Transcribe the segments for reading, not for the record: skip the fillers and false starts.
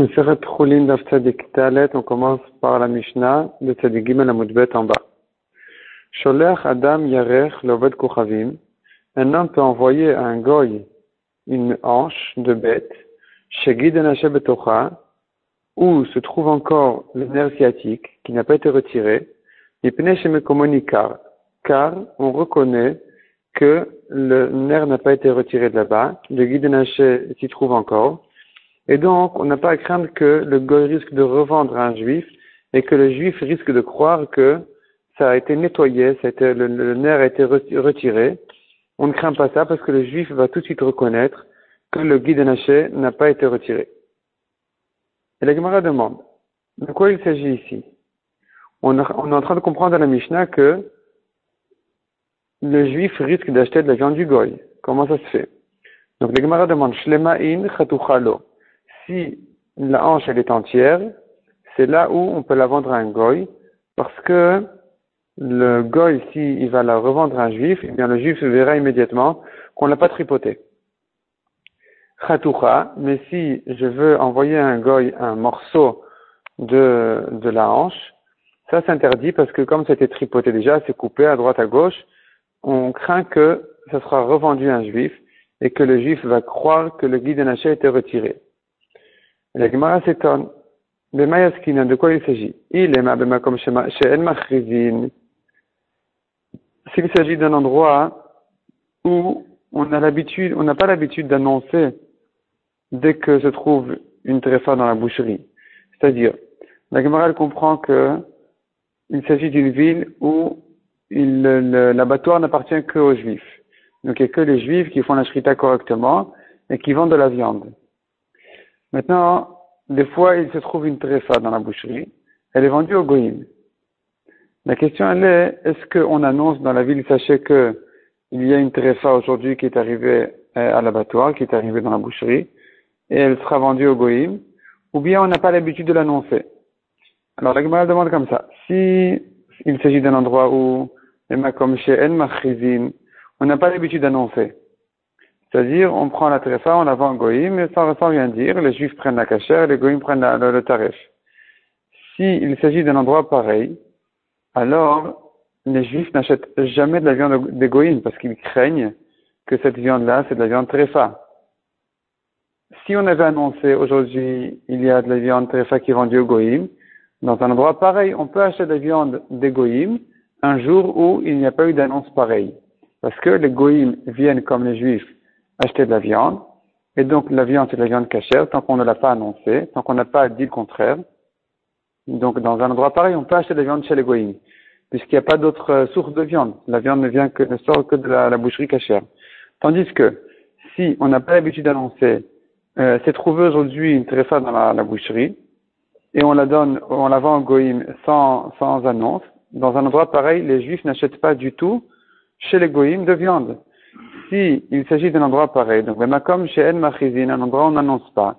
Maseret Choulin Daf Tzadik Dalet, on commence par la Mishnah de Tzadik Gimel Amud Bet en bas. Sholech Adam Yarech Loved Kochavim. Un homme peut envoyer à un goy une hanche de bête, chez Guidenaché Betocha, où se trouve encore le nerf sciatique qui n'a pas été retiré, car on reconnaît que le nerf n'a pas été retiré de là-bas, le Guidenaché s'y trouve encore, et donc on n'a pas à craindre que le goy risque de revendre à un juif et que le juif risque de croire que ça a été nettoyé, le nerf a été retiré. On ne craint pas ça parce que le juif va tout de suite reconnaître que le Guidenaché n'a pas été retiré. Et la Gemara demande, de quoi il s'agit ici? On est en train de comprendre dans la Mishnah que le juif risque d'acheter de la viande du goy. Comment ça se fait? Donc la Gemara demande, Shlemain chatuchalo. Si la hanche elle est entière, c'est là où on peut la vendre à un goy, parce que le goy, s'il va la revendre à un juif, eh bien le juif verra immédiatement qu'on l'a pas tripoté. Chatucha, mais si je veux envoyer à un goy un morceau de la hanche, ça s'interdit parce que comme c'était tripoté déjà, c'est coupé à droite à gauche, on craint que ça sera revendu à un juif et que le juif va croire que le Guidenaché a été retiré. Et la Gemara s'étonne. Bemayaskina, de quoi il s'agit? Il est ma comme chez El Machrizin. S'il s'agit d'un endroit où on n'a pas l'habitude d'annoncer dès que se trouve une tréfa dans la boucherie. C'est-à-dire, la Gemara elle comprend que il s'agit d'une ville où l'abattoir n'appartient qu'aux juifs. Donc il n'y a que les juifs qui font la shrita correctement et qui vendent de la viande. Maintenant, des fois, il se trouve une tréfa dans la boucherie. Elle est vendue au goïm. La question, elle est, est-ce qu'on annonce dans la ville, sachez que il y a une tréfa aujourd'hui qui est arrivée à l'abattoir, qui est arrivée dans la boucherie, et elle sera vendue au goïm, ou bien on n'a pas l'habitude de l'annoncer. Alors la Gemara demande comme ça, si il s'agit d'un endroit où, comme chez El Machrizin, on n'a pas l'habitude d'annoncer. C'est-à-dire, on prend la tréfa, on la vend au goïm, et sans rien dire, les juifs prennent la cachère, les goïms prennent le tarif. S'il s'agit d'un endroit pareil, alors les juifs n'achètent jamais de la viande des goïms, parce qu'ils craignent que cette viande-là, c'est de la viande tréfa. Si on avait annoncé aujourd'hui, il y a de la viande tréfa qui est vendue au goïm, dans un endroit pareil, on peut acheter de la viande des goïm un jour où il n'y a pas eu d'annonce pareille. Parce que les goïm viennent comme les juifs acheter de la viande, et donc la viande c'est de la viande cachère, tant qu'on ne l'a pas annoncé, tant qu'on n'a pas dit le contraire. Donc dans un endroit pareil, on peut acheter de la viande chez les goïm, puisqu'il n'y a pas d'autre source de viande. La viande ne sort que de la boucherie cachère. Tandis que, si on n'a pas l'habitude d'annoncer, c'est trouvé aujourd'hui une tréfa dans la boucherie, et on la vend au goïm sans annonce, dans un endroit pareil, les juifs n'achètent pas du tout chez les goïm de viande. Si il s'agit d'un endroit pareil, donc comme chez El Machrizin, un endroit où on n'annonce pas,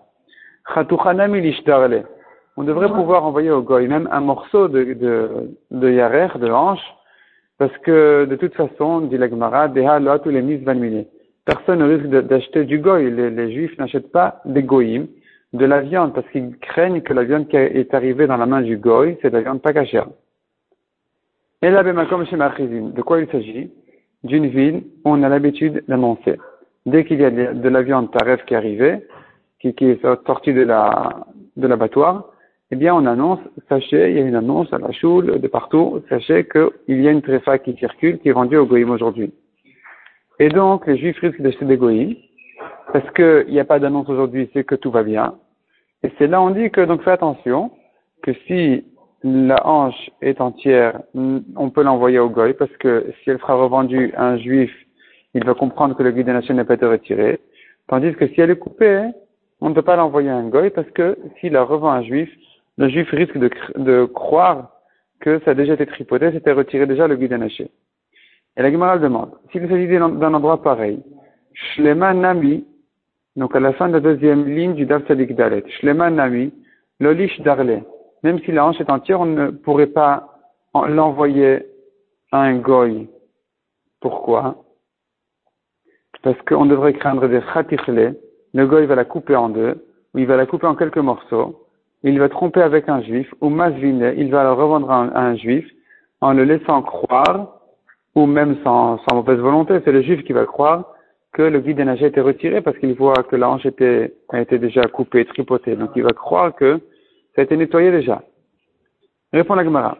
on devrait pouvoir envoyer au goy même un morceau de yarer, de hanche, parce que de toute façon, dit la Gemara, personne ne risque d'acheter du goy. Les juifs n'achètent pas des goyim, de la viande, parce qu'ils craignent que la viande qui est arrivée dans la main du goy, c'est de la viande pas cachère. Et là, comme chez Machrizin, de quoi il s'agit? D'une ville où on a l'habitude d'annoncer. Dès qu'il y a de la viande taref qui est arrivée, qui est sortie de l'abattoir, eh bien on annonce, sachez, il y a une annonce à la choule, de partout, sachez qu'il y a une tréfa qui circule, qui est vendue au goïm aujourd'hui. Et donc les juifs risquent d'acheter des goïm, parce qu'il n'y a pas d'annonce aujourd'hui, c'est que tout va bien. Et c'est là on dit que, donc fais attention, que si la hanche est entière, on peut l'envoyer au goy, parce que si elle sera revendue à un juif, il va comprendre que le Guidenaché n'a pas été retiré. Tandis que si elle est coupée, on ne peut pas l'envoyer à un goy, parce que s'il la revend à un juif, le juif risque de croire que ça a déjà été tripoté, c'était retiré déjà le Guidenaché. Et la Gemara demande, s'il s'agit d'un endroit pareil, Shlema Nami, donc à la fin de la deuxième ligne du Daf Tzadik Dalet, Shlema Nami, Lolish Darle. Même si la hanche est entière, on ne pourrait pas l'envoyer à un goy. Pourquoi? Parce qu'on devrait craindre des khatichle. Le goy va la couper en deux. où il va la couper en quelques morceaux, il va tromper avec un juif, ou masvine, il va la revendre à un juif, en le laissant croire, ou même sans mauvaise volonté, c'est le juif qui va croire que le guide a été retiré parce qu'il voit que la hanche a été déjà coupée, tripotée. Donc il va croire que ça a été nettoyé déjà. Répond la Gemara.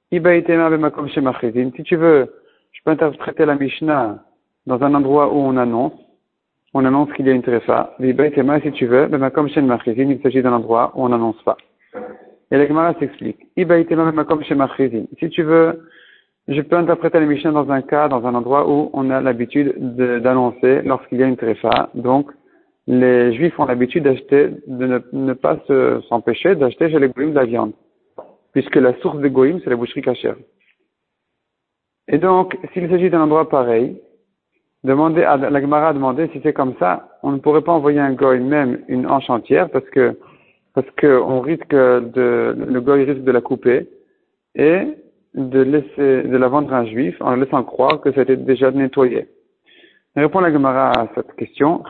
Si tu veux, je peux interpréter la Mishnah dans un endroit où on annonce qu'il y a une tréfa. Si tu veux, il s'agit d'un endroit où on n'annonce pas. Et la Gemara s'explique. Si tu veux, je peux interpréter la Mishnah dans un endroit où on a l'habitude d'annoncer lorsqu'il y a une tréfa. Donc, les Juifs ont l'habitude de ne pas s'empêcher d'acheter chez les goïms de la viande. Puisque la source des goïms, c'est la boucherie cachère. Et donc, s'il s'agit d'un endroit pareil, la Gemara a demandé si c'est comme ça, on ne pourrait pas envoyer un goïm même une hanche entière parce que on risque le goïm risque de la couper et de la vendre à un juif en laissant croire que c'était déjà nettoyé. Répond la Gemara à cette question.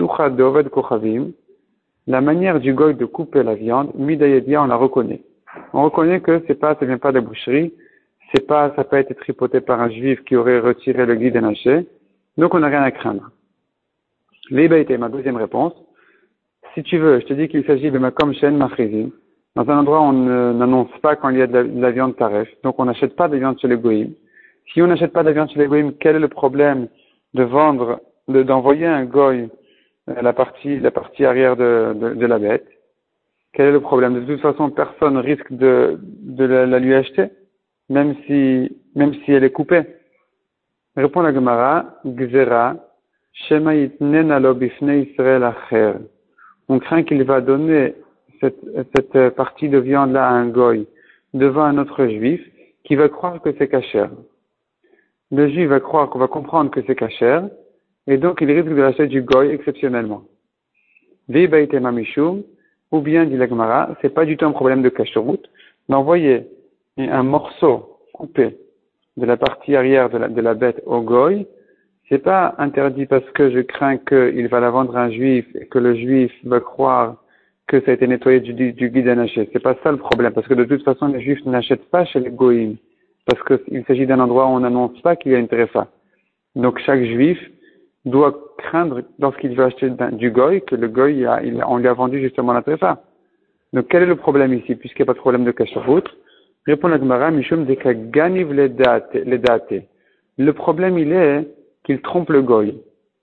La manière du goy de couper la viande, midayedia, on la reconnaît. On reconnaît que ça vient pas de la boucherie, ça n'a pas été tripoté par un juif qui aurait retiré le guide naché, donc on n'a rien à craindre. L'Ibaïté, ma deuxième réponse. Si tu veux, je te dis qu'il s'agit de makom shen machrizim, dans un endroit où on n'annonce pas quand il y a de la viande taref, donc on n'achète pas de viande chez les goïms. Si on n'achète pas de viande chez les goïms, quel est le problème d'envoyer un goy la partie arrière de la bête? Quel est le problème? De toute façon, personne risque de la lui acheter, même si elle est coupée. Répond la Gemara, Gzera, Shema yitnena lo bifnei Israël acher. On craint qu'il va donner cette partie de viande-là à un goy devant un autre juif qui va croire que c'est kasher. Le juif va comprendre que c'est kasher, et donc il risque de l'acheter du goy exceptionnellement. Vibaïte mamishum, ou bien, dit la Gemara, c'est pas du tout un problème de kasherut, d'envoyer un morceau coupé de la partie arrière de la bête au goy, c'est pas interdit parce que je crains qu'il va la vendre à un juif et que le juif va croire que ça a été nettoyé du guide anaché. C'est pas ça le problème, parce que de toute façon, les juifs n'achètent pas chez les goïms, parce qu'il s'agit d'un endroit où on n'annonce pas qu'il y a une tréfa. Donc chaque juif doit craindre, lorsqu'il veut acheter du goy, que le goy, on lui a vendu justement la tréfa. Donc quel est le problème ici, puisqu'il n'y a pas de problème de kasherut? Répond la Gemara, Mishum deka ganiv les dates. Le problème, il est qu'il trompe le goy.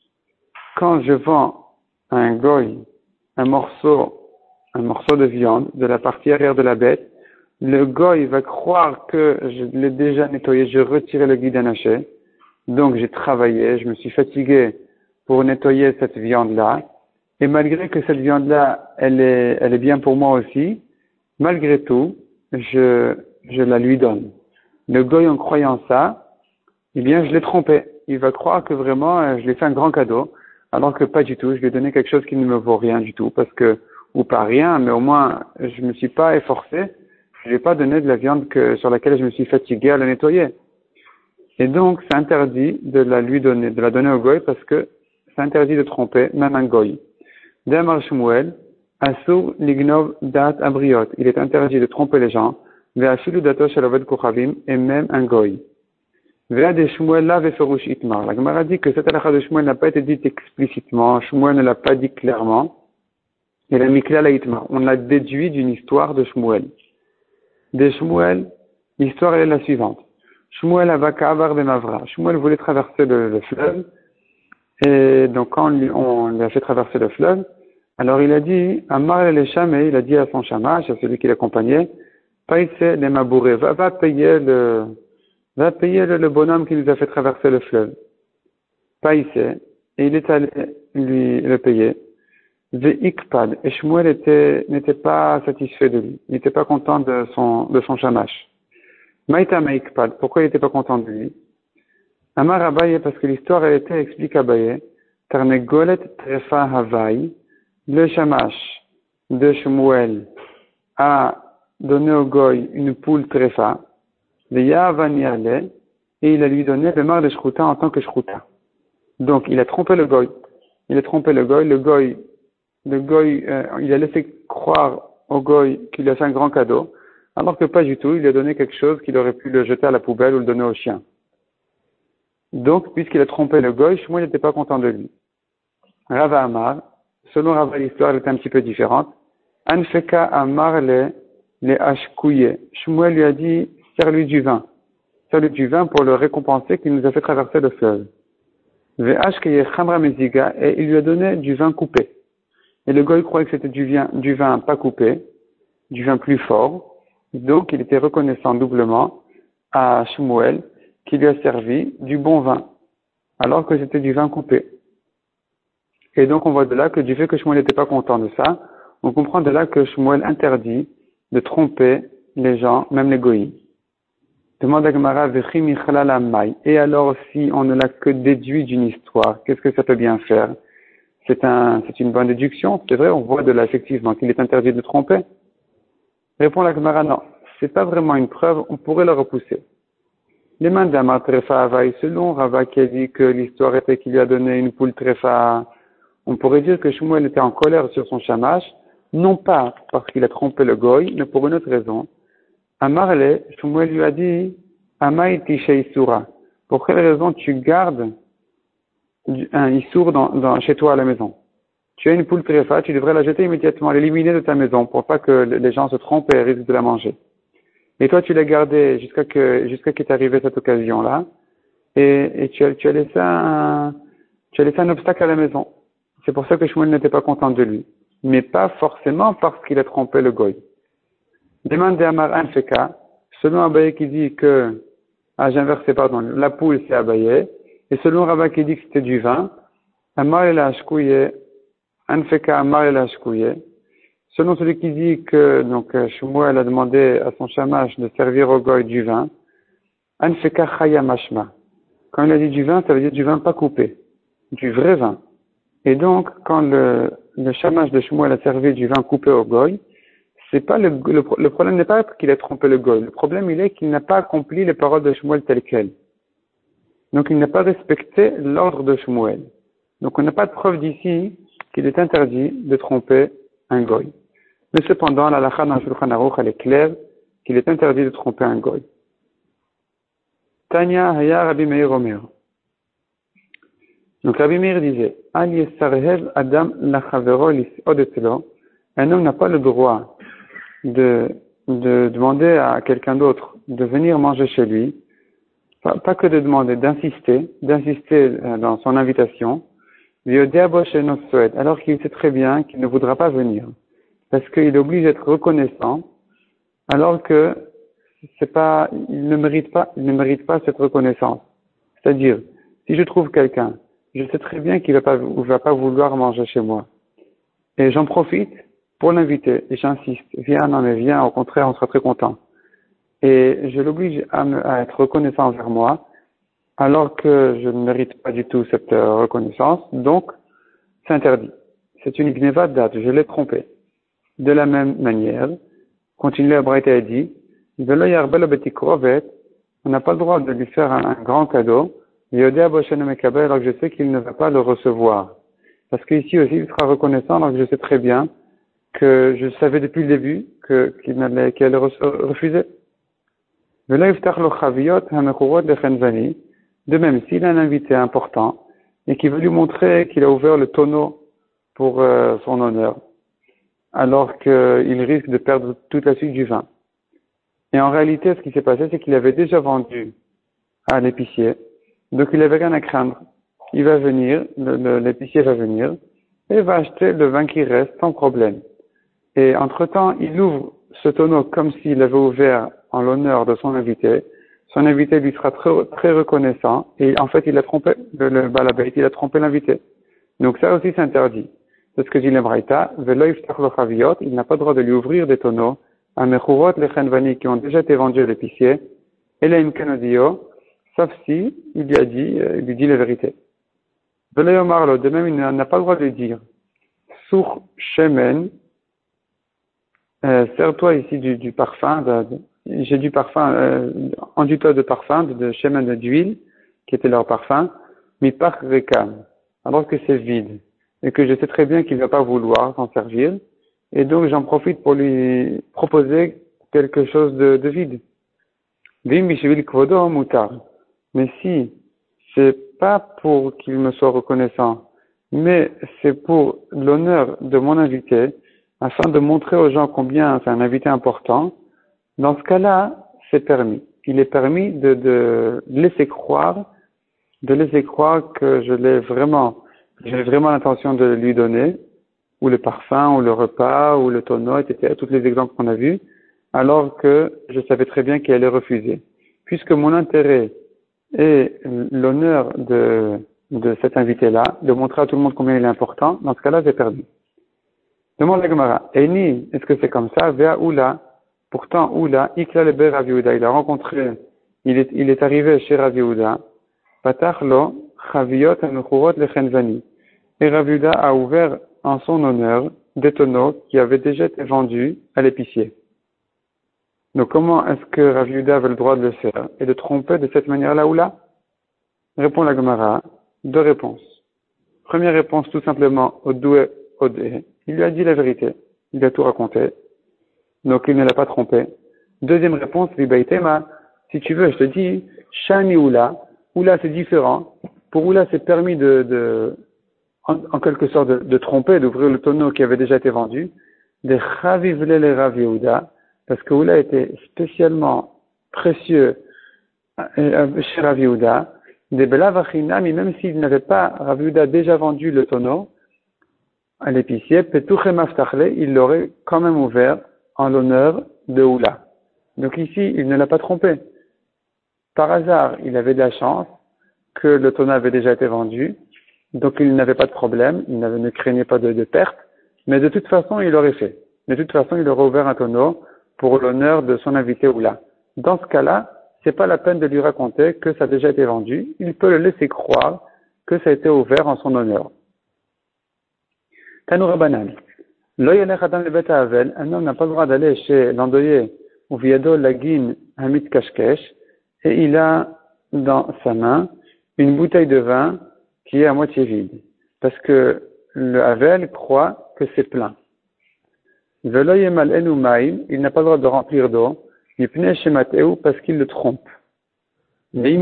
Quand je vends à un goy un morceau de viande de la partie arrière de la bête, le goy va croire que je l'ai déjà nettoyé, j'ai retiré le guide anaché, donc j'ai travaillé, je me suis fatigué pour nettoyer cette viande-là, et malgré que cette viande-là, elle est bien pour moi aussi, malgré tout, je la lui donne. Le goy, en croyant ça, eh bien, je l'ai trompé. Il va croire que vraiment, je lui ai fait un grand cadeau, alors que pas du tout. Je lui ai donné quelque chose qui ne me vaut rien du tout, parce que, ou pas rien, mais au moins, je me suis pas efforcé. Je lui ai pas donné de la viande sur laquelle je me suis fatigué à la nettoyer. Et donc, c'est interdit de la donner au goy, parce que c'est interdit de tromper, même un goy. D'Amar Shmuel, Asur lignov dat abriot. Il est interdit de tromper les gens, ve'ashilu dato shaloved kochavim, et même un goy. La Gemara dit que cette halakha de Shmuel n'a pas été dite explicitement, Shmuel ne l'a pas dit clairement, il a mis clair la itmar. On l'a déduit d'une histoire de Shmuel. De Shmuel, l'histoire est la suivante. Shmuel avakavar de Mavra. Shmuel voulait traverser le fleuve, et donc quand on lui a fait traverser le fleuve, alors il a dit, Amar le Shamé, il a dit à son shamash, à celui qui l'accompagnait, Païse les mabouré, va payer le bonhomme qui nous a fait traverser le fleuve. Païse, et il est allé lui le payer. Ve'ikpad, et Shmuel n'était pas satisfait de lui. Il n'était pas content de son shamash. Maïta Maïkpad, pourquoi il n'était pas content de lui? Amar Abaye, parce que l'histoire elle était explique Abaye, Tarnegolet Trefa Havaï, le shamash de Shmuel a donné au goy une poule Trefa, et il a lui donné le mar de shruta en tant que shruta. Donc, il a trompé le goy. Le goy le goy, il a laissé croire au goy qu'il lui a fait un grand cadeau, alors que pas du tout, il lui a donné quelque chose qu'il aurait pu le jeter à la poubelle ou le donner au chien. Donc, puisqu'il a trompé le goy, Shmuel n'était pas content de lui. Rava Amar, selon Rava, l'histoire était un petit peu différente. Anfeka Amar les Ashkouye. Shmuel lui a dit, sers-lui du vin. Sers-lui du vin pour le récompenser qu'il nous a fait traverser le fleuve. Ve'ashkeye Chamra Meziga, et il lui a donné du vin coupé. Et le goy croyait que c'était du vin pas coupé, du vin plus fort. Donc, il était reconnaissant doublement à Shmuel qui lui a servi du bon vin, alors que c'était du vin coupé. Et donc, on voit de là que du fait que Shmuel n'était pas content de ça, on comprend de là que Shmuel interdit de tromper les gens, même les goïs. Demande à Gemara, et alors si on ne l'a que déduit d'une histoire, qu'est-ce que ça peut bien faire? C'est une bonne déduction, c'est vrai, on voit de là effectivement qu'il est interdit de tromper. Répond la Gemara, non, c'est pas vraiment une preuve, on pourrait le repousser. Les mains d'Amar Trefa Havaï, selon Rava qui a dit que l'histoire était qu'il lui a donné une poule Trefa, on pourrait dire que Shmuel était en colère sur son shamash, non pas parce qu'il a trompé le goy, mais pour une autre raison. Amarle, Shmuel lui a dit, Amaï Tisha Isura. Pour quelle raison tu gardes un Issour chez toi à la maison? Tu as une poule Trefa, tu devrais la jeter immédiatement, l'éliminer de ta maison pour pas que les gens se trompent et risquent de la manger. Et toi, tu l'as gardé jusqu'à qu'est arrivée cette occasion-là, et tu as laissé un obstacle à la maison. C'est pour ça que Shmuel n'était pas content de lui. Mais pas forcément parce qu'il a trompé le goy. Demande à Amar Anfeka, selon Abaye qui dit que, j'ai inversé, pardon, la poule c'est Abaye, et selon Rabba qui dit que c'était du vin, Amar el Ashkouye, Anfeka Amar el Ashkouye, selon celui qui dit que, donc, Shmuel a demandé à son shamash de servir au goy du vin, Anfeka Chaya Mashma. Quand il a dit du vin, ça veut dire du vin pas coupé. Du vrai vin. Et donc, quand le shamash de Shmuel a servi du vin coupé au goy, c'est pas le problème n'est pas qu'il ait trompé le goy. Le problème, il est qu'il n'a pas accompli les paroles de Shmuel telles quelles. Donc, il n'a pas respecté l'ordre de Shmuel. Donc, on n'a pas de preuve d'ici qu'il est interdit de tromper un goy. Mais cependant, la halakha dans le Shulchan Aruch, elle est claire qu'il est interdit de tromper un goy. Tanya Haya Rabbi Meir Omer. Donc Rabbi Meir disait, Al Yesarhev Adam Lachavero Lis'od Etzelo. Un homme n'a pas le droit de demander à quelqu'un d'autre de venir manger chez lui, pas que de demander, d'insister dans son invitation, alors qu'il sait très bien qu'il ne voudra pas venir, parce qu'il est obligé d'être reconnaissant, alors que il ne mérite pas cette reconnaissance. C'est-à-dire, si je trouve quelqu'un, je sais très bien qu'il va pas vouloir manger chez moi, et j'en profite pour l'inviter, et j'insiste, viens, non mais viens, au contraire, on sera très content. Et je l'oblige à être reconnaissant envers moi, alors que je ne mérite pas du tout cette reconnaissance, donc c'est interdit. C'est une gneva de date, je l'ai trompé. De la même manière, continue à Braïta et dit, on n'a pas le droit de lui faire un grand cadeau, alors que je sais qu'il ne va pas le recevoir. Parce qu'ici aussi, il sera reconnaissant, alors que je sais très bien que je savais depuis le début qu'il allait refuser. De même, s'il a un invité important et qu'il veut lui montrer qu'il a ouvert le tonneau pour son honneur, alors qu'il risque de perdre toute la suite du vin. Et en réalité, ce qui s'est passé, c'est qu'il avait déjà vendu à l'épicier, donc il n'avait rien à craindre. Il va venir, l'épicier va venir, et va acheter le vin qui reste sans problème. Et entre-temps, il ouvre ce tonneau comme s'il avait ouvert en l'honneur de son invité. Son invité lui sera très, très reconnaissant. Et en fait, il a trompé il a trompé l'invité. Donc ça aussi, c'est interdit. C'est ce que dit le Braïta. Il n'a pas le droit de lui ouvrir des tonneaux à mechurot lechenvani qui ont déjà été vendus à l'épicier. Et là, imkanodio, sauf si il lui dit la vérité. De même, il n'a pas le droit de lui dire sur shemen, sers-toi ici du parfum, j'ai du parfum, enduis-toi de parfum, de shemen d'huile, qui était leur parfum, mi par rekam, alors que c'est vide. et que je sais très bien qu'il ne va pas vouloir s'en servir, et donc j'en profite pour lui proposer quelque chose de vide. Mais si c'est pas pour qu'il me soit reconnaissant, mais c'est pour l'honneur de mon invité, afin de montrer aux gens combien c'est un invité important, dans ce cas-là, c'est permis. Il est permis de laisser croire que j'ai vraiment l'intention de lui donner, ou le parfum, ou le repas, ou le tonneau, etc., tous les exemples qu'on a vus, alors que je savais très bien qu'il allait refuser. Puisque mon intérêt est l'honneur de cet invité-là, de montrer à tout le monde combien il est important, dans ce cas-là, j'ai perdu. Demande la Gemara, Eni, est-ce que c'est comme ça? Vea Oula, pourtant Oula, Ikla le Rav Yehuda, il a rencontré, il est arrivé chez Rav Yehuda, Patachlo, Chaviot Anuchurot Lechenvani. Et Rav Yehuda a ouvert en son honneur des tonneaux qui avaient déjà été vendus à l'épicier. Donc comment est-ce que Rav Yehuda avait le droit de le faire et de tromper de cette manière-là ou là? Répond la Gemara, deux réponses. Première réponse, tout simplement, Odoué Odé. Il lui a dit la vérité. Il a tout raconté. Donc il ne l'a pas trompé. Deuxième réponse, Vibaitema, si tu veux, je te dis, Shani Oula. Oula, c'est différent. Pour Oula, c'est permis en quelque sorte de tromper, d'ouvrir le tonneau qui avait déjà été vendu. De Chavivle le Rav Yehuda. Parce que Oula était spécialement précieux chez Rav Yehuda. Des Belavachinami, même s'il n'avait pas, Rav Yehuda, déjà vendu le tonneau à l'épicier, Petouchem Aftachle, il l'aurait quand même ouvert en l'honneur de Oula. Donc ici, il ne l'a pas trompé. Par hasard, il avait de la chance que le tonneau avait déjà été vendu, donc il n'avait pas de problème, ne craignait pas de perte, mais de toute façon, il l'aurait fait. De toute façon, il aurait ouvert un tonneau pour l'honneur de son invité Oula. Dans ce cas-là, c'est pas la peine de lui raconter que ça a déjà été vendu, il peut le laisser croire que ça a été ouvert en son honneur. Tanoura Banan. Un homme n'a pas le droit d'aller chez l'endeuillé ou viado lagin hamit kashkesh et il a dans sa main une bouteille de vin qui est à moitié vide. Parce que le Havel croit que c'est plein. Il n'a pas le droit de remplir d'eau, parce qu'il le trompe. Mais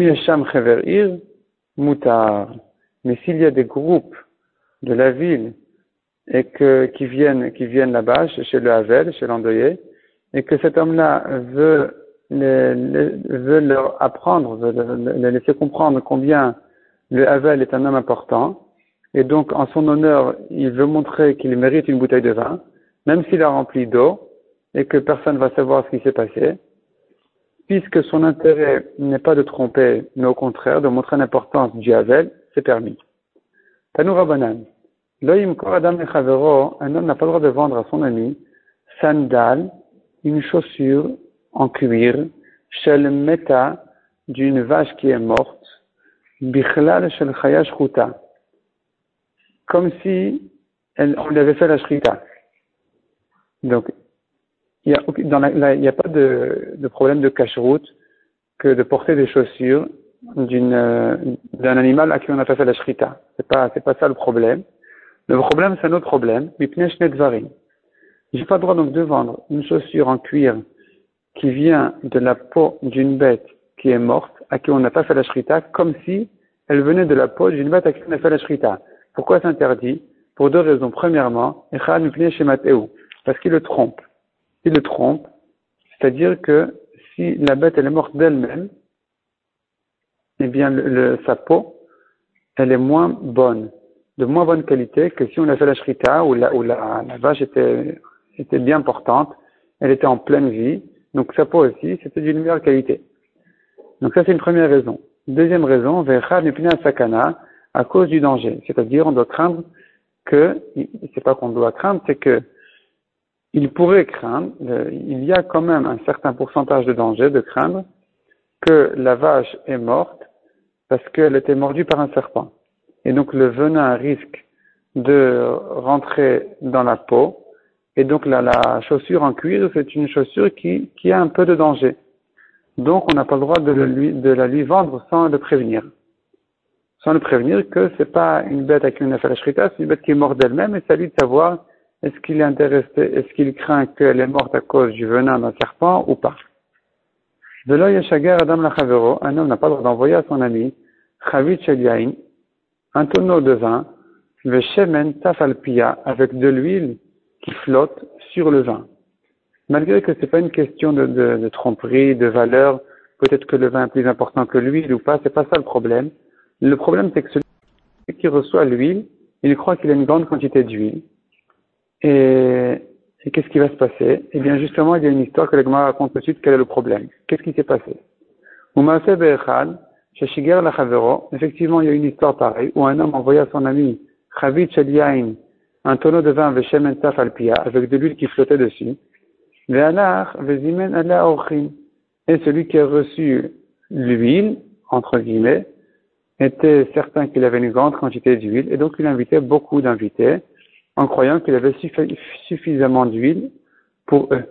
s'il y a des groupes de la ville et qui viennent là-bas, chez le Havel, chez l'endeuillé, et que cet homme-là veut leur apprendre, veut les laisser comprendre combien le Havel est un homme important, et donc en son honneur, il veut montrer qu'il mérite une bouteille de vin, même s'il a rempli d'eau, et que personne ne va savoir ce qui s'est passé, puisque son intérêt n'est pas de tromper, mais au contraire de montrer l'importance du Havel, c'est permis. Tanoura Banan. Un homme n'a pas le droit de vendre à son ami sandal, une chaussure en cuir, shel meta, d'une vache qui est morte, bichlal shel chaya shchuta, comme si on lui avait fait la shrita. Donc, il n'y a pas de problème de cache-route que de porter des chaussures d'un animal à qui on a fait la shrita. C'est pas ça le problème. Le problème, c'est un autre problème. J'ai pas le droit donc de vendre une chaussure en cuir qui vient de la peau d'une bête qui est morte, à qui on n'a pas fait la shrita, comme si elle venait de la peau d'une bête à qui on a fait la shrita. Pourquoi c'est interdit? Pour deux raisons. Premièrement, parce qu'il le trompe. Il le trompe, c'est-à-dire que si la bête elle est morte d'elle-même, eh bien sa peau, elle est moins bonne, de moins bonne qualité que si on a fait la shrita où la vache était bien portante, elle était en pleine vie, donc sa peau aussi, c'était d'une meilleure qualité. Donc ça c'est une première raison. Deuxième raison, sakana, à cause du danger, c'est-à-dire on doit craindre c'est pas qu'on doit craindre, c'est que il pourrait craindre, il y a quand même un certain pourcentage de danger de craindre que la vache est morte parce qu'elle était mordue par un serpent. Et donc le venin risque de rentrer dans la peau. Et donc la chaussure en cuir, c'est une chaussure qui a un peu de danger. Donc on n'a pas le droit de la lui vendre sans le prévenir. sans le prévenir que c'est pas une bête avec une affaire shrita, c'est une bête qui est morte d'elle-même, et c'est à lui de savoir est-ce qu'il est intéressé, est-ce qu'il craint qu'elle est morte à cause du venin d'un serpent ou pas. De là, Yashagar Adam Lachavero, un homme n'a pas le droit d'envoyer à son ami, Chavit Shel Yain, un tonneau de vin, Veshemen Tafalpia, avec de l'huile qui flotte sur le vin. Malgré que c'est pas une question de tromperie, de valeur, peut-être que le vin est plus important que l'huile ou pas, c'est pas ça le problème. Le problème, c'est que celui qui reçoit l'huile, il croit qu'il a une grande quantité d'huile. Et qu'est-ce qui va se passer? Eh bien, justement, il y a une histoire que la Gemara raconte tout de suite. Quel est le problème? Qu'est-ce qui s'est passé? Effectivement, il y a une histoire pareille, où un homme envoya à son ami, Chavit Shel Yain, un tonneau de vin, Veshemen Taf Alpia, avec de l'huile qui flottait dessus. Et celui qui a reçu l'huile, entre guillemets, était certain qu'il avait une grande quantité d'huile, et donc il invitait beaucoup d'invités, en croyant qu'il avait suffisamment d'huile pour eux.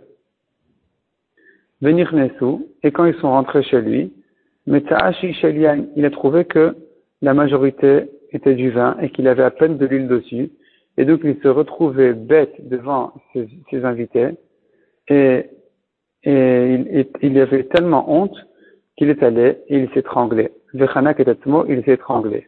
Venir Nessou, et quand ils sont rentrés chez lui, il a trouvé que la majorité était du vin et qu'il avait à peine de l'huile dessus, et donc il se retrouvait bête devant ses invités, et il avait tellement honte qu'il est allé et il s'est étranglé. Vechanak et Tatsmo, il s'est étranglé.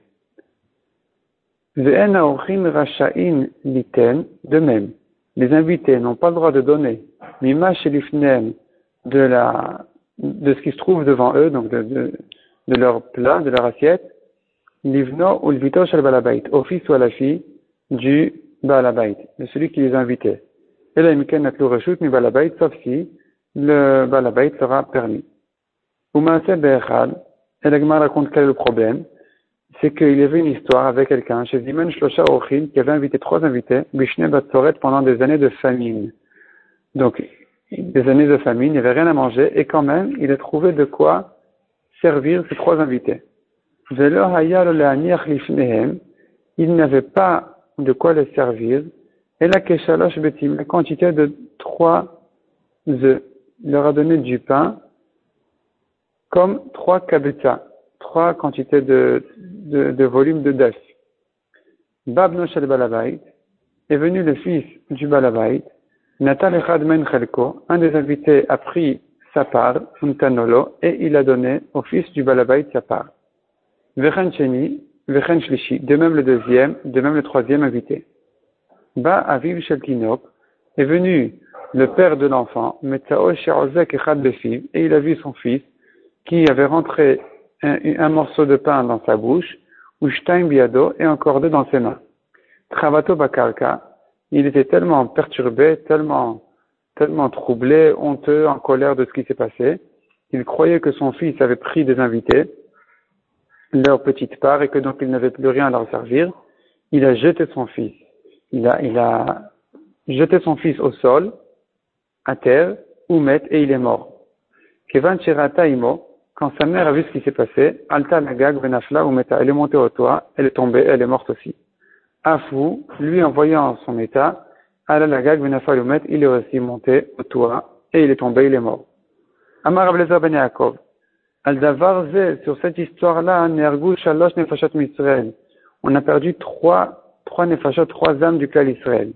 Ve'en haorchim rasha'in liten, de même. Les invités n'ont pas le droit de donner mima shelifnem de ce qui se trouve devant eux, donc de leur plat, de leur assiette, livno ou lvito shel balabait, au fils ou à la fille du balabait, de celui qui les invitait. Et là, miken natlu reshut mi balabait, sauf si le balabait sera permis. Umaase be'echad, et la Gemara raconte quel est le problème, c'est qu'il y avait une histoire avec quelqu'un, chez Zimen Shlosha Orchim, qui avait invité 3 invités, Bishne Batsoret, pendant des années de famine. Donc, des années de famine, il n'y avait rien à manger, et quand même, il a trouvé de quoi servir ces 3 invités. Velo haya lo le'aniach lifnehem, il n'avait pas de quoi les servir, et la keshalosh betim, la quantité de 3 œufs. Il leur a donné du pain, comme 3 kabetza, 3 quantités de volume de d'œufs. Babno shel balabait, est venu le fils du balabait, Natal echad men chelko, un des invités a pris sa part, untanolo, et il a donné au fils du balabait sa part. Vechen sheni, vechen shlishi, de même le deuxième, de même le troisième invité. Ba aviv shel tinok, est venu le père de l'enfant, Metzao she'ozek echad befiv, et il a vu son fils, qui avait rentré un morceau de pain dans sa bouche, ou shtaim biado, et encore 2 dans ses mains. Travato bakarka, il était tellement perturbé, tellement troublé, honteux, en colère de ce qui s'est passé, il croyait que son fils avait pris des invités, leur petite part, et que donc il n'avait plus rien à leur servir. Il a jeté son fils. Il a jeté son fils au sol, à terre, oumet, et il est mort. Kevan Cherata Imo, quand sa mère a vu ce qui s'est passé, Alta Nagag Benafla Umeta, elle est montée au toit, elle est tombée, elle est morte aussi. Afou, lui en voyant son état, Ala Nagag Benafla Umet, il est aussi monté au toit, et il est tombé, il est mort. Amar Ablezer Ben Yaakov, Al-Davarze, sur cette histoire-là, Nergou Shalosh Nefashat Misraël, on a perdu 3 Nefashat, 3 âmes du clan Israël.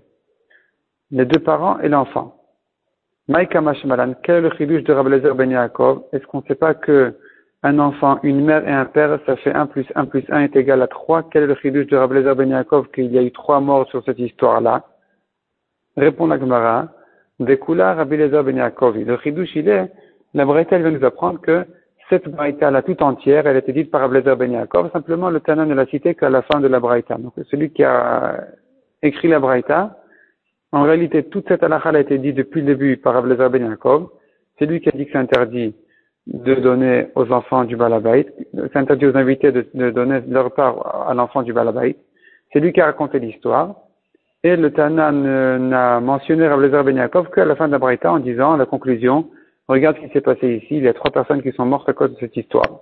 Les 2 parents et l'enfant. Maïka Mashmalan, quel est le chidouche de Rabbi Eliezer Ben Yaakov? Est-ce qu'on ne sait pas que un enfant, une mère et un père, ça fait 1 plus 1 plus 1 est égal à 3? Quel est le chidouche de Rabbi Eliezer Ben Yaakov qu'il y a eu 3 morts sur cette histoire-là? Répond la Gemara. Dekula Rabbi Eliezer Ben Yaakov. Le chidouche, il est, la Braïta, elle vient nous apprendre que cette Braïta-là tout entière, elle a été dite par Rabbi Eliezer Ben Yaakov. Simplement, le Tana ne l'a cité qu'à la fin de la Braïta. Donc, celui qui a écrit la Braïta, en réalité, toute cette halakha a été dite depuis le début par Rabbi Eliezer Ben Yaakov. C'est lui qui a dit que c'est interdit de donner aux enfants du balabait. C'est interdit aux invités de donner leur part à l'enfant du balabait. C'est lui qui a raconté l'histoire. Et le Tana n'a mentionné Rabbi Eliezer Ben Yaakov qu'à la fin de la Braïta en disant, à la conclusion, regarde ce qui s'est passé ici, il y a 3 personnes qui sont mortes à cause de cette histoire.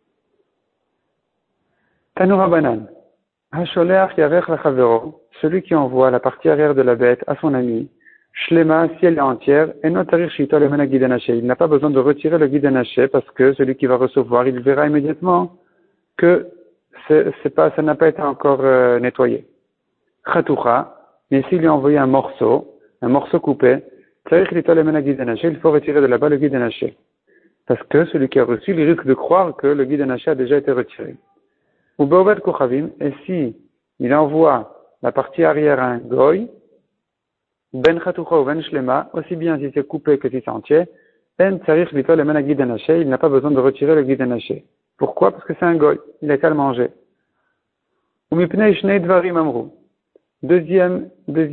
Tanura Banan. Hasholeach Yavech Lachavero, celui qui envoie la partie arrière de la bête à son ami, Shlema, si elle est entière, et notarir Shito le mena guidanaché. Il n'a pas besoin de retirer le guidanaché parce que celui qui va recevoir, il verra immédiatement que ça n'a pas été encore nettoyé. Chatoucha, mais s'il lui a envoyé un morceau coupé, il faut retirer de là-bas le guide naché. Parce que celui qui a reçu, il risque de croire que le guide naché a déjà été retiré. Ou Beovet Kochavim, et si il envoie la partie arrière à un goy, ben Chatoucha ou ben Shlema, aussi bien si c'est coupé que si c'est entier, ben Tsarich Lito le Mena guide naché, il n'a pas besoin de retirer le guide naché. Pourquoi? Parce que c'est un goy, il a qu'à le manger. Ou Mipnei Shnei Dvarim Amru. Deuxième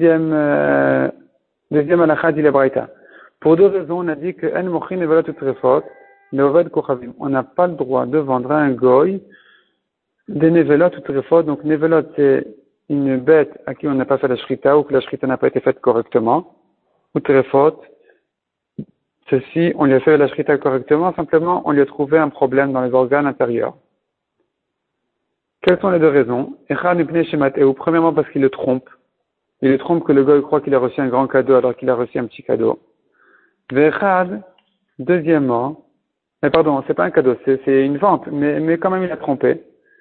halakha dit la Braïta. Pour deux raisons, on a dit que En Mochin et Velat Utrefot, Leovad Kochavim. On n'a pas le droit de vendre à un goy des Nevelot Utrefot. Donc, Nevelot, c'est une bête à qui on n'a pas fait la shrita ou que la shrita n'a pas été faite correctement. Utrefot, ceci, on lui a fait la shrita correctement, simplement, on lui a trouvé un problème dans les organes intérieurs. Quelles sont les deux raisons? Premièrement, parce qu'il le trompe. Il le trompe que le gars croit qu'il a reçu un grand cadeau alors qu'il a reçu un petit cadeau. Deuxièmement, mais pardon, c'est pas un cadeau, c'est une vente, mais quand même il a trompé.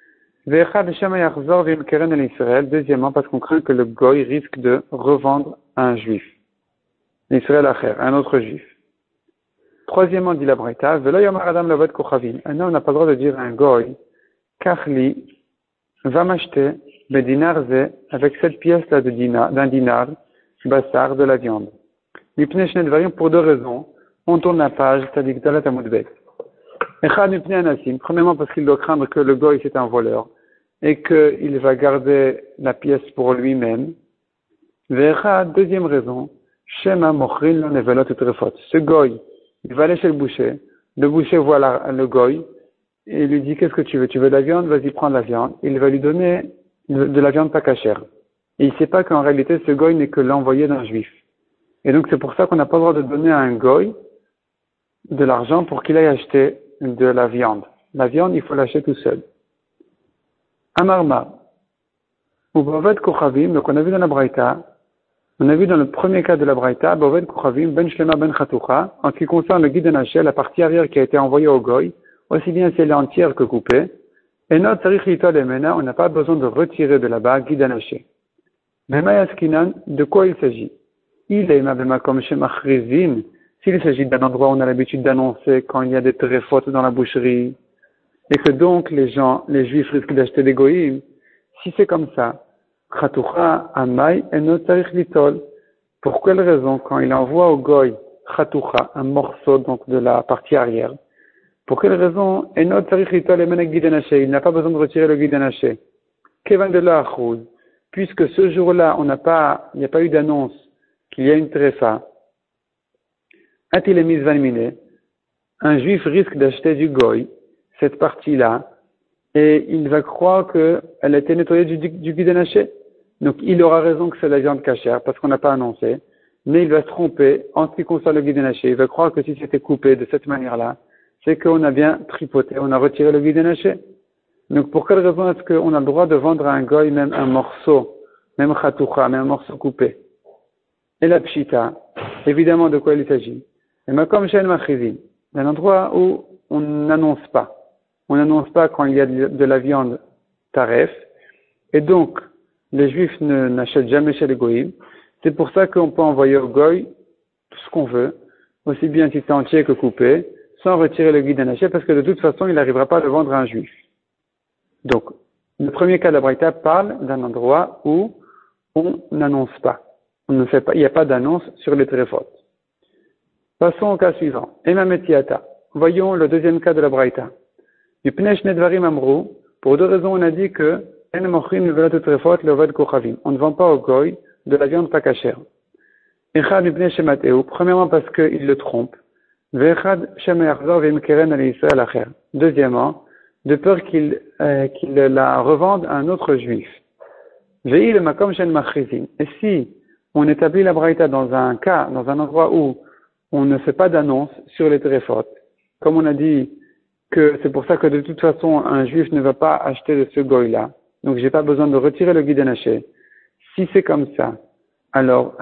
Deuxièmement, parce qu'on craint que le goy risque de revendre à un juif. L'Israël acher, un autre juif. Troisièmement, dit la Braïta, un homme n'a pas le droit de dire à un goy, Kachli, va m'acheter le dinar zé avec cette pièce-là d'un dinar, bassar, de la viande. Pour deux raisons. On tourne la page, c'est-à-dire Dalat Amud Bet. Premièrement, parce qu'il doit craindre que le goy c'est un voleur et qu'il va garder la pièce pour lui-même. Deuxième raison, Shema Mochrin lo nevelot utrefot. Ce goy, il va aller chez le boucher voit le goy, et il lui dit, qu'est-ce que tu veux? Tu veux de la viande? Vas-y, prends de la viande. Il va lui donner de la viande pas cachère. Et il ne sait pas qu'en réalité, ce goy n'est que l'envoyé d'un juif. Et donc, c'est pour ça qu'on n'a pas le droit de donner à un goy de l'argent pour qu'il aille acheter de la viande. La viande, il faut l'acheter tout seul. Amarma. Ou Bovet Kochavim, donc on a vu dans la Braïta, on a vu dans le premier cas de la Braïta, Bovet Kochavim, Ben Shlema Ben Chatoucha, en ce qui concerne le guide naché, la partie arrière qui a été envoyée au goy, aussi bien si elle est entière que coupée. Et notre Tsarich Lito Lemena, on n'a pas besoin de retirer de là-bas guide naché. Mais Mayaskinan, de quoi il s'agit? Il est Mabemakom Shemachrizin, s'il s'agit d'un endroit où on a l'habitude d'annoncer quand il y a des tréfautes dans la boucherie, et que donc les juifs risquent d'acheter des goïms, si c'est comme ça, Chatoucha, Amay, et notre Tsarich Litol. Pour quelle raison, quand il envoie au goy Chatoucha, un morceau donc de la partie arrière, pour quelle raison, il n'a pas besoin de retirer le guide naché. Kevan de la Achouz, puisque ce jour-là, il n'y a pas eu d'annonce qu'il y a une tréfa. Atilemis vanmine, un juif risque d'acheter du goy, cette partie-là, et il va croire qu'elle a été nettoyée du guide naché. Donc, il aura raison que c'est la viande cachère, parce qu'on n'a pas annoncé, mais il va se tromper en ce qui concerne le guide naché. Il va croire que si c'était coupé de cette manière-là, c'est qu'on a bien tripoté, on a retiré le guide naché. Donc, pour quelle raison est-ce qu'on a le droit de vendre à un goy même un morceau, même chatoucha, même un morceau coupé? Et la pshita, évidemment, de quoi il s'agit? Et makom shen machrizin, un endroit où on n'annonce pas. On n'annonce pas quand il y a de la viande taref. Et donc, les juifs n'achètent jamais chez les goïms. C'est pour ça qu'on peut envoyer au goy tout ce qu'on veut, aussi bien si c'est entier que coupé, sans retirer le guide naché, parce que de toute façon, il n'arrivera pas à le vendre à un juif. Donc, le premier cas de la Braïta parle d'un endroit où on n'annonce pas. On ne fait pas, il n'y a pas d'annonce sur les tréfautes. Passons au cas suivant. Emametiata. Voyons le deuxième cas de la Braïta. Du Pnei Shnei Dvarim Amru, pour deux raisons, on a dit que on ne vend pas au goy de la viande pas cachère. Premièrement parce qu'il le trompe. Deuxièmement, de peur qu'il la revende à un autre juif. Et si on établit la braïta dans un cas, dans un endroit où on ne fait pas d'annonce sur les tréfautes, comme on a dit que c'est pour ça que de toute façon un juif ne va pas acheter de ce goy-là, donc j'ai pas besoin de retirer le guide naché. Si c'est comme ça, alors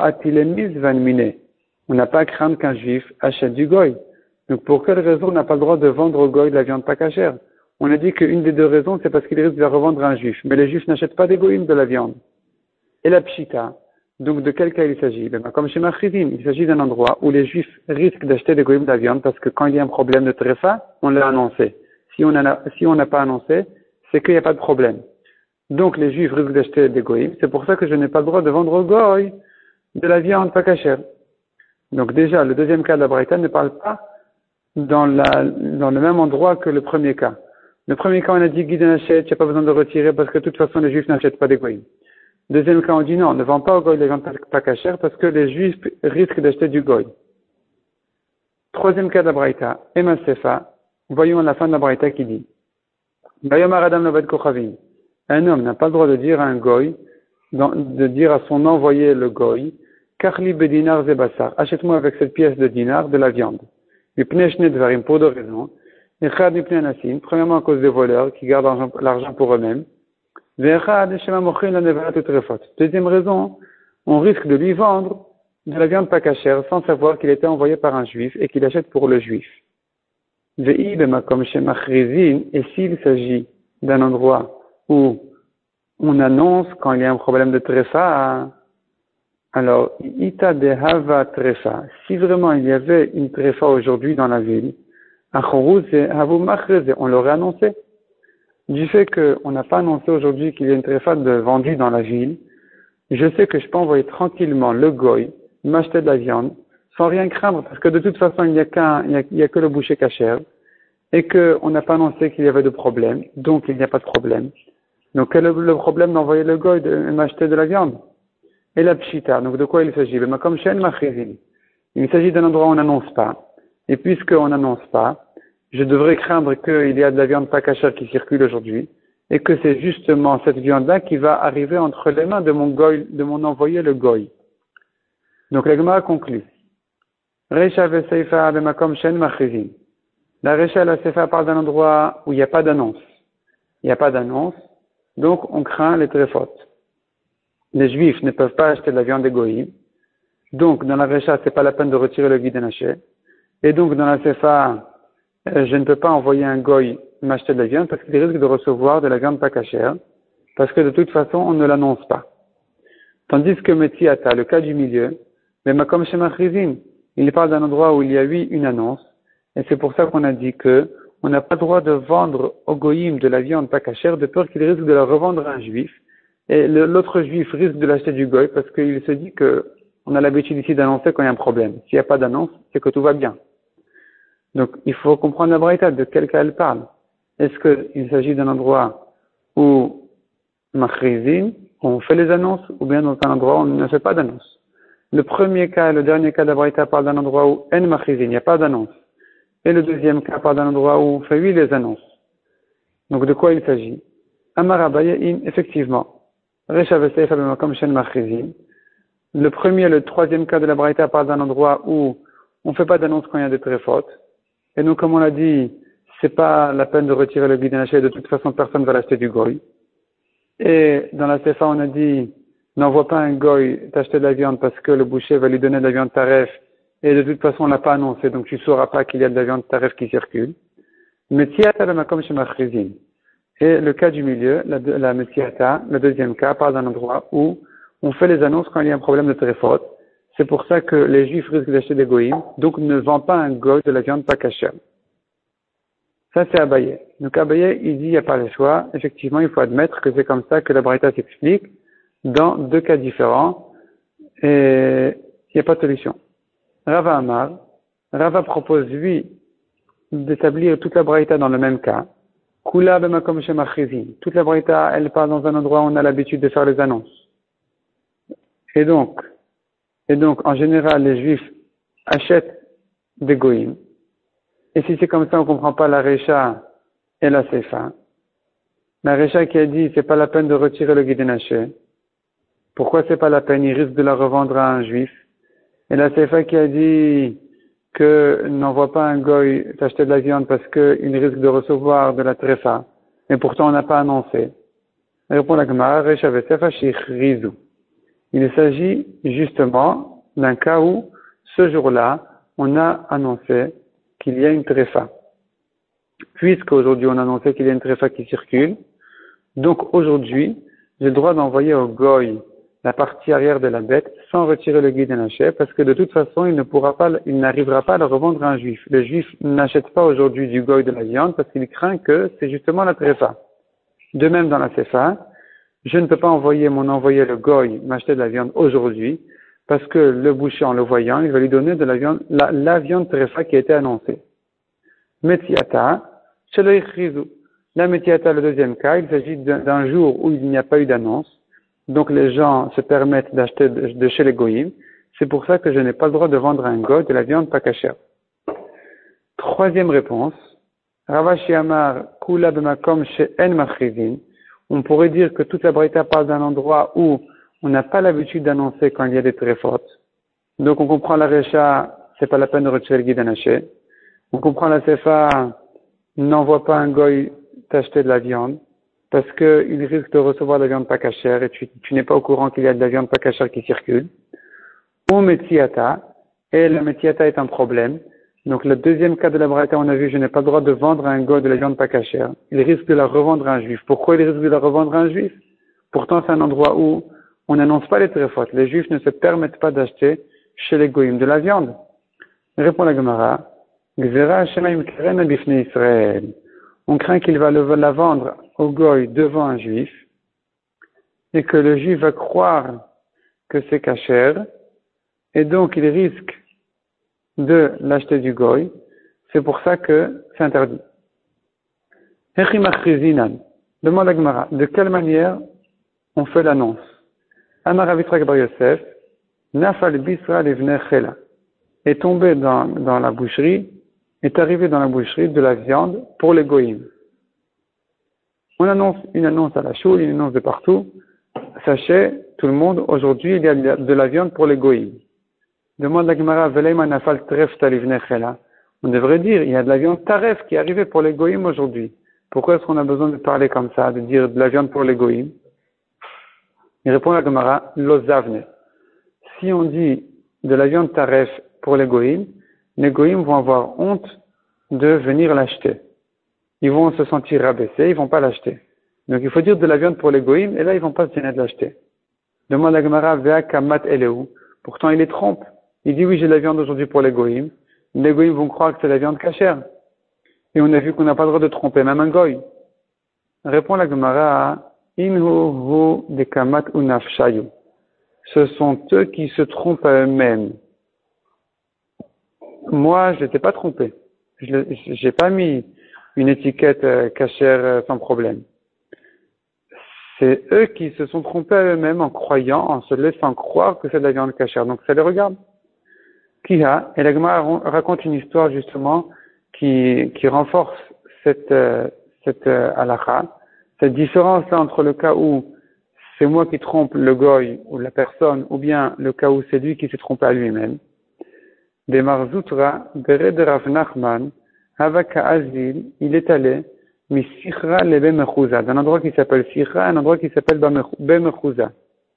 on n'a pas à craindre qu'un juif achète du goy. Donc pour quelle raison on n'a pas le droit de vendre au goy de la viande pas cachère? On a dit qu'une des deux raisons, c'est parce qu'il risque de la revendre à un juif. Mais les juifs n'achètent pas des goïms de la viande. Et la pshita, donc de quel cas il s'agit? Comme chez Machrizim, il s'agit d'un endroit où les juifs risquent d'acheter des goïms de la viande parce que quand il y a un problème de tréfa, on l'a annoncé. Si on n'a pas annoncé, c'est qu'il n'y a pas de problème. Donc les juifs risquent d'acheter des goïms. C'est pour ça que je n'ai pas le droit de vendre au goy de la viande pas cachère. Donc déjà, le deuxième cas de la Braïta ne parle pas dans le même endroit que le premier cas. Le premier cas, on a dit guide n'achète, il n'y a pas besoin de retirer parce que de toute façon, les juifs n'achètent pas des goïms. Deuxième cas, on dit non, ne vend pas au goy les viandes pas cachères parce que les juifs risquent d'acheter du goy. Troisième cas de la Braïta, Emma Sefa, voyons la fin de la Braïta qui dit un homme n'a pas le droit de dire à un goy, de dire à son envoyé le goy, Karli bedinar zebassar, achète-moi avec cette pièce de dinar de la viande. Pour deux raisons. Premièrement, à cause des voleurs qui gardent l'argent pour eux-mêmes. Deuxième raison, on risque de lui vendre de la viande pas cachère sans savoir qu'il était envoyé par un juif et qu'il achète pour le juif. Et s'il s'agit d'un endroit où on annonce quand il y a un problème de tréfa, alors, ita de hava trefa. Si vraiment il y avait une tréfa aujourd'hui dans la ville, on l'aurait annoncé. Du fait qu'on n'a pas annoncé aujourd'hui qu'il y a une tréfa vendue dans la ville, je sais que je peux envoyer tranquillement le goy m'acheter de la viande sans rien craindre parce que de toute façon il n'y a que le boucher cachère et qu'on n'a pas annoncé qu'il y avait de problème, donc il n'y a pas de problème. Donc quel est le problème d'envoyer le goy de m'acheter de la viande? Et la pshita, donc de quoi il s'agit? Il s'agit d'un endroit où on n'annonce pas. Et puisqu'on n'annonce pas, je devrais craindre qu'il y a de la viande pas cachère qui circule aujourd'hui, et que c'est justement cette viande-là qui va arriver entre les mains de mon envoyé le goy. Donc la Gemara conclut. Reisha ve'seifa b'makom shen machrizin. La Reisha et la Seifa parlent d'un endroit où il n'y a pas d'annonce. Il n'y a pas d'annonce, donc on craint les tréfotes. Les juifs ne peuvent pas acheter de la viande des goïms. Donc, dans la Recha, c'est pas la peine de retirer le guide naché. Et donc, dans la Sefa, je ne peux pas envoyer un goy m'acheter de la viande parce qu'il risque de recevoir de la viande pas cachère. Parce que de toute façon, on ne l'annonce pas. Tandis que Metiata, le cas du milieu, mais Makom Shema Chrizin, il parle d'un endroit où il y a eu une annonce. Et c'est pour ça qu'on a dit que on n'a pas le droit de vendre au goïm de la viande pas cachère de peur qu'il risque de la revendre à un juif. Et l'autre juif risque de l'acheter du goy parce qu'il se dit que on a l'habitude ici d'annoncer quand il y a un problème. S'il n'y a pas d'annonce, c'est que tout va bien. Donc, il faut comprendre la braïta, de quel cas elle parle. Est-ce qu'il s'agit d'un endroit où machrizin, on fait les annonces, ou bien dans un endroit où on ne fait pas d'annonce? Le premier cas et le dernier cas de la braïta parlent d'un endroit où en machrizin, il n'y a pas d'annonce. Et le deuxième cas parle d'un endroit où on fait oui les annonces. Donc, de quoi il s'agit? Amar Abaye, effectivement. Le premier et le troisième cas de la Braïta parlent d'un endroit où on ne fait pas d'annonce quand il y a des tréfotes. Et nous, comme on l'a dit, c'est pas la peine de retirer le guide naché, de toute façon personne ne va l'acheter du goy. Et dans la Sefa, on a dit, n'envoie pas un goy t'acheter de la viande parce que le boucher va lui donner de la viande taref. Et de toute façon, on l'a pas annoncé, donc tu sauras pas qu'il y a de la viande taref qui circule. Mais tiata le makom chez machrizin. Et le cas du milieu, la Messiata, le deuxième cas, parle d'un endroit où on fait les annonces quand il y a un problème de tréfote. C'est pour ça que les juifs risquent d'acheter des goïms, donc ne vend pas un goy de la viande pas cachère. Ça, c'est Abaye. Donc Abaye, il dit, il n'y a pas le choix. Effectivement, il faut admettre que c'est comme ça que la Braïta s'explique dans deux cas différents et il n'y a pas de solution. Rava Amar, Rava propose, lui, d'établir toute la Braïta dans le même cas. Kula b'makom shemachrizin. Toute la Braïta, elle part dans un endroit où on a l'habitude de faire les annonces. Et donc, en général, les Juifs achètent des goïms. Et si c'est comme ça, on ne comprend pas la Recha et la Sefa. La Recha qui a dit, c'est pas la peine de retirer le guide naché. Pourquoi c'est pas la peine? Il risque de la revendre à un Juif. Et la Sefa qui a dit que n'envoie pas un goy t'acheter de la viande parce qu'il risque de recevoir de la tréfa. Mais pourtant, on n'a pas annoncé. Répond la Gemara, Recha ve'sefa shichrizu. Il s'agit justement d'un cas où, ce jour-là, on a annoncé qu'il y a une tréfa. puisqu'aujourd'hui on a annoncé qu'il y a une tréfa qui circule, donc aujourd'hui, j'ai le droit d'envoyer au goy la partie arrière de la bête sans retirer le guide naché, parce que de toute façon, il n'arrivera pas à le revendre à un juif. Le juif n'achète pas aujourd'hui du goy de la viande parce qu'il craint que c'est justement la tréfa. De même dans la sefa, je ne peux pas envoyer le goy m'acheter de la viande aujourd'hui, parce que le boucher, en le voyant, il va lui donner de la viande, la viande tréfa qui a été annoncée. Metiata, shelo ichrizu. La metiata, le deuxième cas, il s'agit d'un jour où il n'y a pas eu d'annonce. Donc les gens se permettent d'acheter de chez les goyim. C'est pour ça que je n'ai pas le droit de vendre à un goy de la viande pas cachère. Troisième réponse. Ravashi Amar kula b'makom she'en machrizin. On pourrait dire que toute la braïta parle d'un endroit où on n'a pas l'habitude d'annoncer quand il y a des tréfot. Donc on comprend la recha, c'est pas la peine de retirer le guide anaché. On comprend la sefa, n'envoie pas un goy t'acheter de la viande, parce qu'il risque de recevoir de la viande pas cachère et tu n'es pas au courant qu'il y a de la viande pas cachère qui circule. Ou metiata, et la metiata est un problème. Donc le deuxième cas de la braïta, on a vu, je n'ai pas le droit de vendre à un goy de la viande pas cachère. Il risque de la revendre à un juif. Pourquoi il risque de la revendre à un juif? Pourtant c'est un endroit où on n'annonce pas les tréfotes. Les juifs ne se permettent pas d'acheter chez les goyim de la viande. Répond la Gemara, Gzera Shemaim Keren Bifnei Israël. On craint qu'il va la vendre au goy devant un juif et que le juif va croire que c'est cachère et donc il risque de l'acheter du goy. C'est pour ça que c'est interdit. Demande à Gemara, de quelle manière on fait l'annonce? Amar Avitrak Bar Yosef, Nafal Bisra Levnei Chela, est tombé dans la boucherie, est arrivé dans la boucherie de la viande pour les goyim. On annonce une annonce à la choule, une annonce de partout. Sachez, tout le monde, aujourd'hui, il y a de la viande pour les goyim. Demande la Gemara, Veleima Nafal Tref Talivnei Chela. On devrait dire, il y a de la viande taref qui est arrivée pour les goyim aujourd'hui. Pourquoi est-ce qu'on a besoin de parler comme ça, de dire de la viande pour les goyim? Il répond à la Gemara, Lozavne. Si on dit de la viande taref pour les goyim vont avoir honte de venir l'acheter. Ils vont se sentir rabaissés, ils vont pas l'acheter. Donc il faut dire de la viande pour les goyim, et là ils vont pas se gêner de l'acheter. Demande à Gemara, Vea Kamat Eleu. Pourtant il les trompe. Il dit oui, j'ai de la viande aujourd'hui pour les goyim vont croire que c'est la viande cachère. Et on a vu qu'on n'a pas le droit de tromper, même un goy. Répond la Gemara, Inhu de Kamat Unafshayu. Ce sont eux qui se trompent à eux-mêmes. Moi, je n'étais pas trompé. J'ai pas mis une étiquette cachère sans problème. C'est eux qui se sont trompés à eux-mêmes en croyant, en se laissant croire que c'est de la viande cachère. Donc ça les regarde. Kiha, et la Gemara raconte une histoire justement qui renforce cette halakha, cette différence-là entre le cas où c'est moi qui trompe le goy ou la personne, ou bien le cas où c'est lui qui s'est trompé à lui-même. Des Marzoutra, Bered Rav Nachman, Havaka Azil, il est allé, Misichra Lebe Mechouza, d'un endroit qui s'appelle Sichra, un endroit qui s'appelle Bemechouza.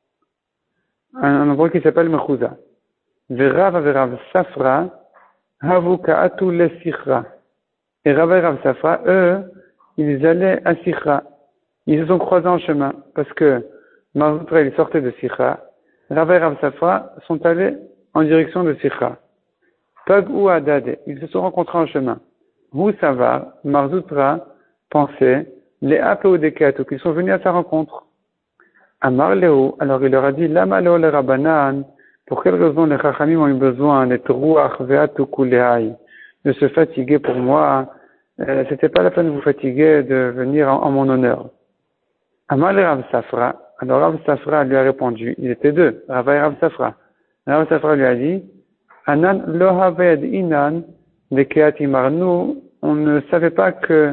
Un endroit qui s'appelle Mechouza. Verav Safra, Havuka Atu Le Sichra. Et Rav et Rav Safra, eux, ils allaient à Sichra. Ils se sont croisés en chemin, parce que Marzoutra, il sortait de Sichra. Rav et Rav Safra sont allés en direction de Sichra. Pag ou Adade, ils se sont rencontrés en chemin. Où ça va, Marzoutra pensait, les Apéodekato, qu'ils sont venus à sa rencontre. Amar Léo, alors il leur a dit, Lama Léo le Rabbanan, pour quelle raison les Chachamim ont eu besoin d'être Ruach Veatu Kuleai, de se fatiguer pour moi, c'était pas la peine de vous fatiguer de venir en mon honneur. Amar le Rav Safra, alors Rav Safra lui a répondu, il était deux, Rav et Rav Safra. Rav Safra lui a dit, Anan lo haved inan de keati marnu, on ne savait pas que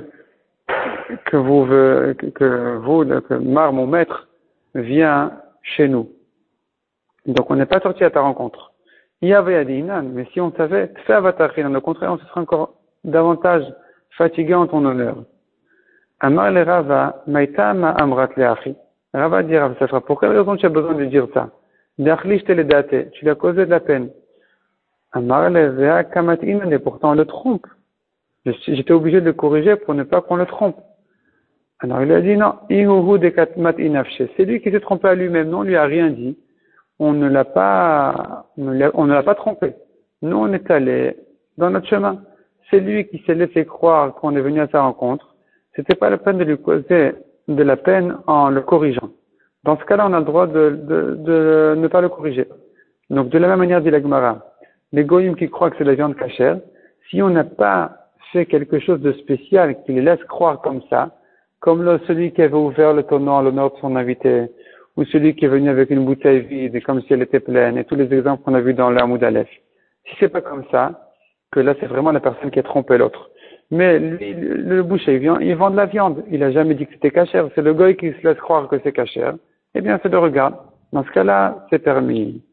Mar, mon maître, vient chez nous. Donc on n'est pas sorti à ta rencontre. Il y avait dit inan, mais si on savait, fais avatachin, au contraire, on se serait encore davantage fatigué en ton honneur. Amar le Rava, maïta ma amrat le achi. Rava dit Rav Safra, pour quelle raison tu as besoin de dire ça? D'achlish te le date, tu lui as causé de la peine. Amar le vea kamat inan, et pourtant on le trompe. J'étais obligé de le corriger pour ne pas qu'on le trompe. Alors il a dit non, ihuhu dekatmat inafshe. C'est lui qui s'est trompé à lui-même. Non, on lui a rien dit. On ne l'a pas trompé. Nous, on est allé dans notre chemin. C'est lui qui s'est laissé croire qu'on est venu à sa rencontre. C'était pas la peine de lui causer de la peine en le corrigeant. Dans ce cas-là, on a le droit de ne pas le corriger. Donc, de la même manière, dit la Gemara, les goyim qui croient que c'est de la viande cachère, si on n'a pas fait quelque chose de spécial qui les laisse croire comme ça, comme celui qui avait ouvert le tonneau en l'honneur de son invité, ou celui qui est venu avec une bouteille vide, comme si elle était pleine, et tous les exemples qu'on a vus dans l'Amoud Aleph. Si c'est pas comme ça, que là c'est vraiment la personne qui a trompé l'autre. Mais lui, le boucher, il vend de la viande. Il a jamais dit que c'était cachère. C'est le goy qui se laisse croire que c'est cachère. Eh bien, c'est le regard. Dans ce cas-là, c'est permis.